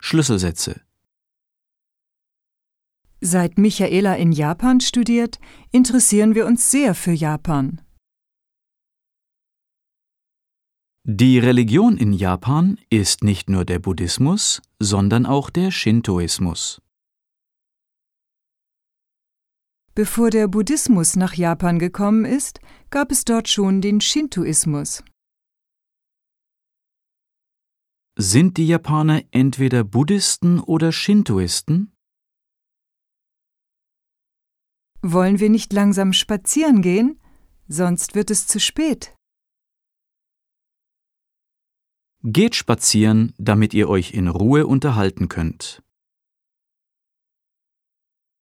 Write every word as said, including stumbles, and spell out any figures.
Schlüsselsätze. Seit Michaela in Japan studiert, interessieren wir uns sehr für Japan. Die Religion in Japan ist nicht nur der Buddhismus, sondern auch der Shintoismus. Bevor der Buddhismus nach Japan gekommen ist, gab es dort schon den Shintoismus. Sind die Japaner entweder Buddhisten oder Shintoisten? Wollen wir nicht langsam spazieren gehen? Sonst wird es zu spät. Geht spazieren, damit ihr euch in Ruhe unterhalten könnt.